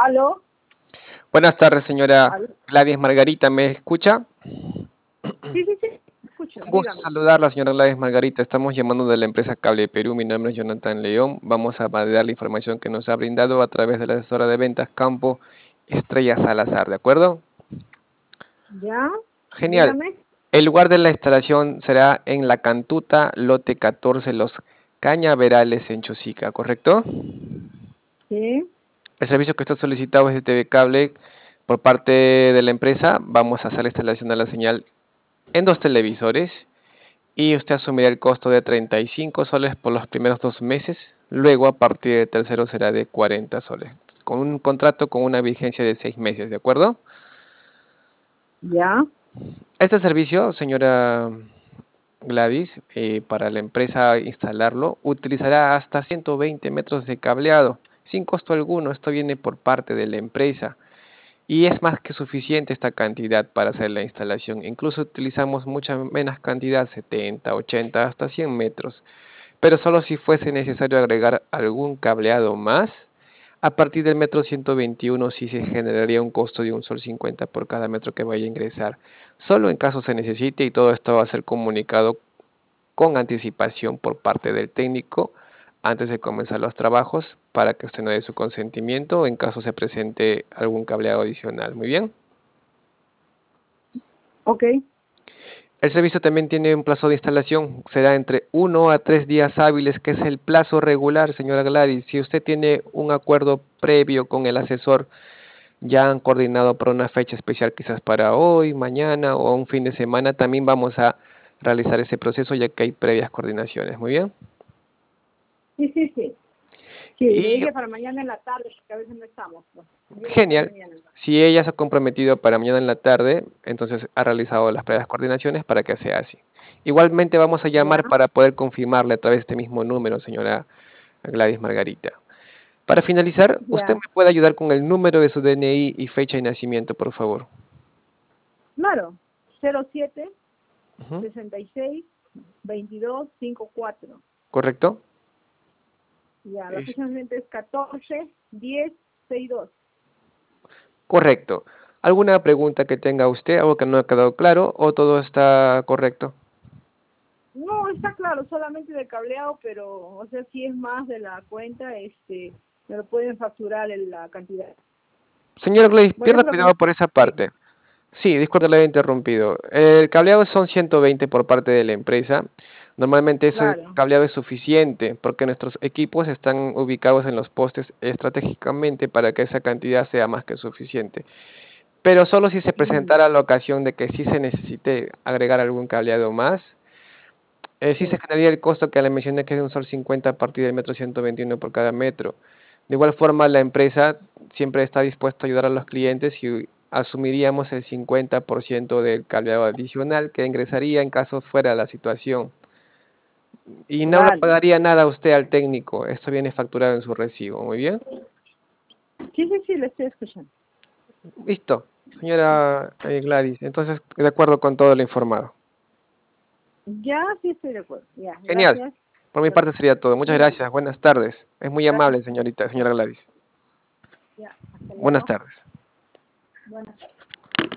¿Aló? Buenas tardes, señora ¿Aló? Gladys Margarita, ¿me escucha? Sí, sí, sí, escucho, Un gusto dígame. saludarla, señora Gladys Margarita. Estamos llamando de la empresa Cable Perú. Mi nombre es Jonathan León. Vamos a validar la información que nos ha brindado a través de la asesora de ventas Campo Estrella Salazar, ¿de acuerdo? ¿Ya? Genial. Dígame. El lugar de la instalación será en La Cantuta, lote 14, Los Cañaverales, en Chosica, ¿correcto? Sí, El servicio que está solicitado es de TV Cable por parte de la empresa. Vamos a hacer la instalación de la señal en dos televisores y usted asumirá el costo de 35 soles por los primeros 2 meses. Luego, a partir del tercero, será de 40 soles, con un contrato con una vigencia de 6 meses, ¿de acuerdo? ya, Este servicio, señora Gladys, para la empresa instalarlo, utilizará hasta 120 metros de cableado, sin costo alguno. Esto viene por parte de la empresa. Y es más que suficiente esta cantidad para hacer la instalación. Incluso utilizamos mucha menos cantidad, 70, 80, hasta 100 metros. Pero solo si fuese necesario agregar algún cableado más, a partir del metro 121 sí se generaría un costo de 1,50 sol por cada metro que vaya a ingresar. Solo en caso se necesite, y todo esto va a ser comunicado con anticipación por parte del técnico antes de comenzar los trabajos para que usted no dé su consentimiento en caso se presente algún cableado adicional. Muy bien. ok. El servicio también tiene un plazo de instalación, será entre 1 a 3 días hábiles, que es el plazo regular, señora Gladys. Si usted tiene un acuerdo previo con el asesor, ya han coordinado para una fecha especial, quizás para hoy, mañana o un fin de semana, también vamos a realizar ese proceso ya que hay previas coordinaciones. Muy bien. Sí, sí, sí. Sí, le Y dije para mañana en la tarde, porque a veces no estamos, pues. Digo para genial. mañana. Si ella se ha comprometido para mañana en la tarde, entonces ha realizado las previas coordinaciones para que sea así. Igualmente vamos a Ya, llamar para poder confirmarle a través de este mismo número, señora Gladys Margarita. Para finalizar, ¿usted ya. me puede ayudar con el número de su DNI y fecha de nacimiento, por favor? Claro, 07 Ujú. 66 22 54. ¿Correcto? Ya, la Es fecha de nacimiento es 14 10 62. correcto. ¿Alguna pregunta que tenga usted, algo que no ha quedado claro o todo está correcto? No, está claro, solamente de cableado, pero, o sea, si es más de la cuenta, me lo pueden facturar en la cantidad. Señor Gladys, Bueno, pierda eso es lo que cuidado por esa sí. parte. Sí, disculpe, le he interrumpido. El cableado son 120 por parte de la empresa. Normalmente ese Claro. cableado es suficiente porque nuestros equipos están ubicados en los postes estratégicamente para que esa cantidad sea más que suficiente. Pero solo si se Mm, presentara la ocasión de que sí se necesite agregar algún cableado más, sí se sí. generaría el costo que le mencioné, que es de 1,50 sol a partir del metro 121 por cada metro. De igual forma, la empresa siempre está dispuesta a ayudar a los clientes y asumiríamos el 50% del cableado adicional que ingresaría en caso fuera la situación. Y no le Claro. pagaría nada a usted al técnico. Esto viene facturado en su recibo. Muy bien. Sí, sí, sí, le estoy escuchando. Listo, señora Gladys. Entonces, de acuerdo con todo lo informado. Ya, sí estoy de acuerdo. Ya, Genial. gracias. Por mi Ya, parte sería todo. Muchas sí, gracias. Buenas tardes. Es muy gracias. amable, señorita, señora Gladys. Ya, hasta Buenas luego. tardes. Bueno.